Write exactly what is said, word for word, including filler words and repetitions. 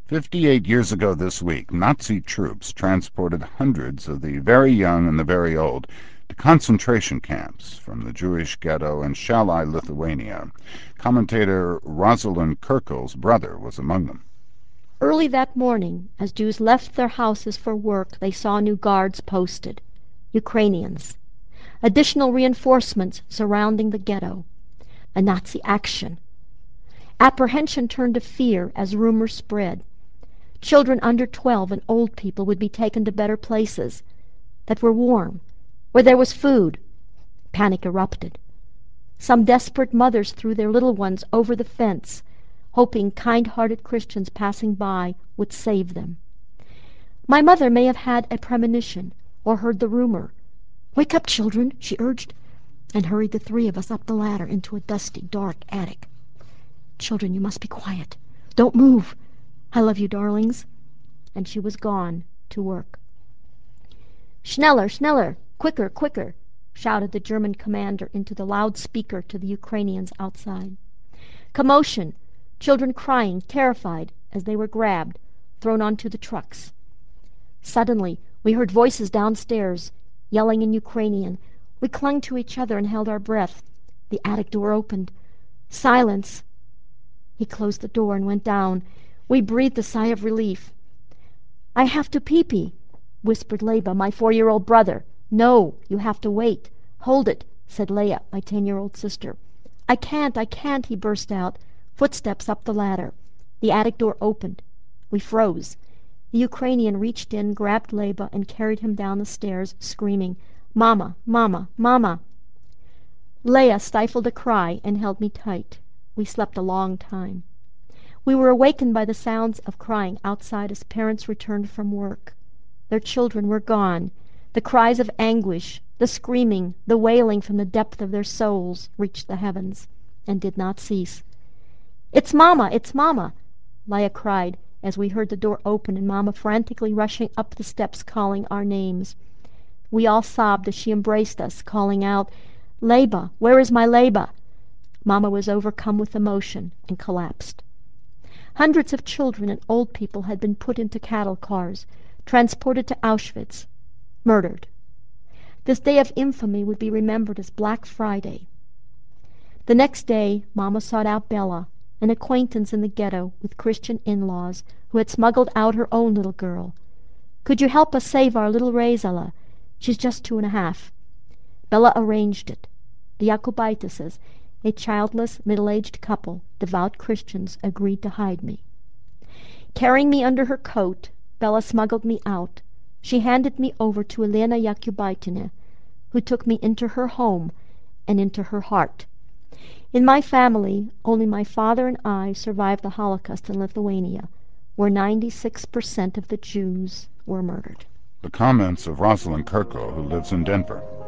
Fifty-eight years ago this week, Nazi troops transported hundreds of the very young and the very old to concentration camps from the Jewish ghetto in Shalai, Lithuania. Commentator Rosalind Kirkel's brother was among them. Early that morning, as Jews left their houses for work, they saw new guards posted. Ukrainians. Additional reinforcements surrounding the ghetto. A Nazi action. Apprehension turned to fear as rumors spread. Children under twelve and old people would be taken to better places that were warm, where there was food. Panic erupted. Some desperate mothers threw their little ones over the fence, hoping kind-hearted Christians passing by would save them. My mother may have had a premonition or heard the rumor. "Wake up, children," she urged, and hurried the three of us up the ladder into a dusty, dark attic. "Children, you must be quiet. Don't move. I love you, darlings." And she was gone to work. "Schneller, schneller! Quicker, quicker!" shouted the German commander into the loudspeaker to the Ukrainians outside. Commotion, children crying, terrified, as they were grabbed, thrown onto the trucks. Suddenly we heard voices downstairs, yelling in Ukrainian. We clung to each other and held our breath. The attic door opened. Silence. He closed the door and went down. We breathed a sigh of relief. "I have to pee-pee," whispered Leba, my four-year-old brother. "No, you have to wait. Hold it," said Leah, my ten-year-old sister. "I can't, I can't," he burst out. Footsteps up the ladder. The attic door opened. We froze. The Ukrainian reached in, grabbed Leba, and carried him down the stairs, screaming, "Mama, Mama, Mama!" Leah stifled a cry and held me tight. We slept a long time. We were awakened by the sounds of crying outside as parents returned from work. Their children were gone. The cries of anguish, the screaming, the wailing from the depth of their souls reached the heavens, and did not cease. "It's Mama! It's Mama!" Leah cried as we heard the door open and Mama frantically rushing up the steps calling our names. We all sobbed as she embraced us, calling out, "Leba! Where is my Leba?" Mama was overcome with emotion and collapsed. Hundreds of children and old people had been put into cattle cars, transported to Auschwitz, murdered. This day of infamy would be remembered as Black Friday. The next day Mama sought out Bella, an acquaintance in the ghetto with Christian in-laws who had smuggled out her own little girl. "Could you help us save our little Raisela? She's just two and a half." Bella arranged it. The Jacobitis, a childless, middle-aged couple, devout Christians, agreed to hide me. Carrying me under her coat, Bella smuggled me out. She handed me over to Elena Yakubitina, who took me into her home and into her heart. In my family, only my father and I survived the Holocaust in Lithuania, where ninety-six percent of the Jews were murdered. The comments of Rosalind Kirkel, who lives in Denver.